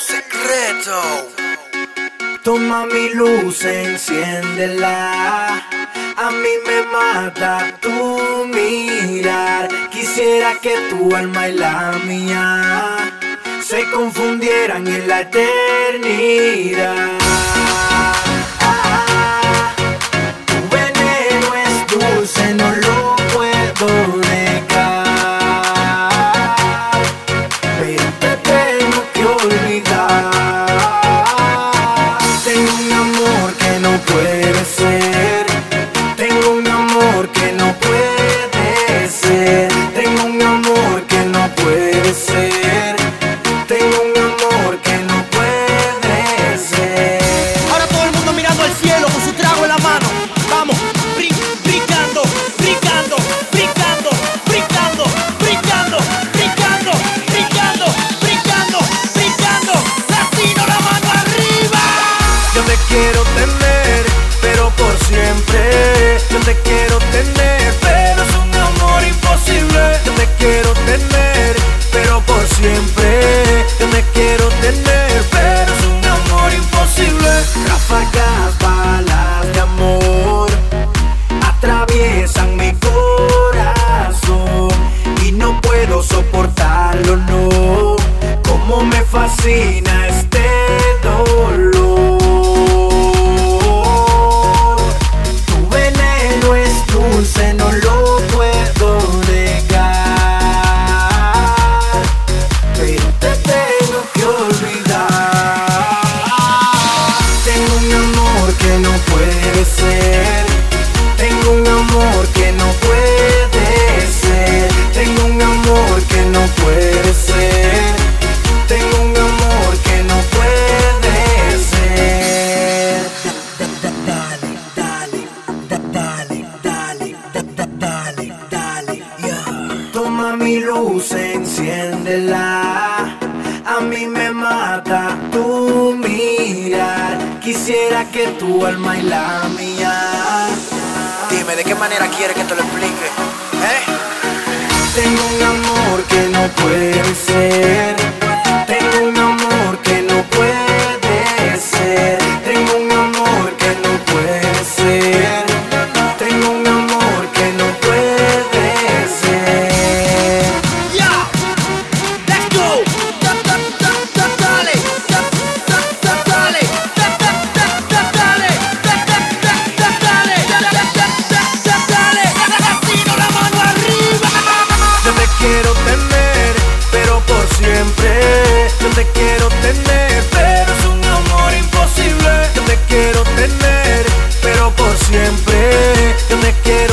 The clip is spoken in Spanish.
secreto. Toma mi luz, enciéndela. A mí me mata tu mirar. Quisiera que tu alma y la mía se confundieran en la eternidad. Tu veneno es dulce, no lo puedo negar, pero te tengo que olvidar. Tengo un amor que no puede ser. Tengo un amor que no puede ser. Tengo un amor que no puede ser. Tengo un amor que no puede ser. Ahora todo el mundo mirando al cielo con su trago en la mano. Vamos, brincando, brincando, brincando, brincando, brincando, brincando, brincando, brincando, brincando. Latino, la mano arriba. Yo te quiero tener, pero por siempre. Yo te quiero tener, pero es un amor imposible. Yo te quiero tener, pero por siempre. Yo te quiero tener, pero es un amor imposible. Ráfagas, balas de amor atraviesan mi corazón y no puedo soportarlo, no. Como me fascina este dolor. Tu veneno es dulce, no lo puedo negar, pero te tengo que olvidar. Tengo un amor que no puede ser. Tengo un amor que no puede ser. Tengo un amor que no puede ser. Tengo un amor que no puede ser. Dale, dale, dale, dale, dale, dale, yeah. Toma mi luz, enciéndela. A mí me mata tu mirar. Quisiera que tu alma y la mía. Dime, ¿de qué manera quieres que te lo explique? Tengo un amor que no puede ser. Tengo un amor que no puede ser. Tengo un amor que no puede ser. Tengo un amor que no puede ser. Yeah, let's go. Dale, dale, dale, Latino, la mano arriba. Yo te quiero tener, pero por siempre. Yo te quiero tener, pero es un amor imposible. Yo te quiero tener, pero por siempre. Yo te quiero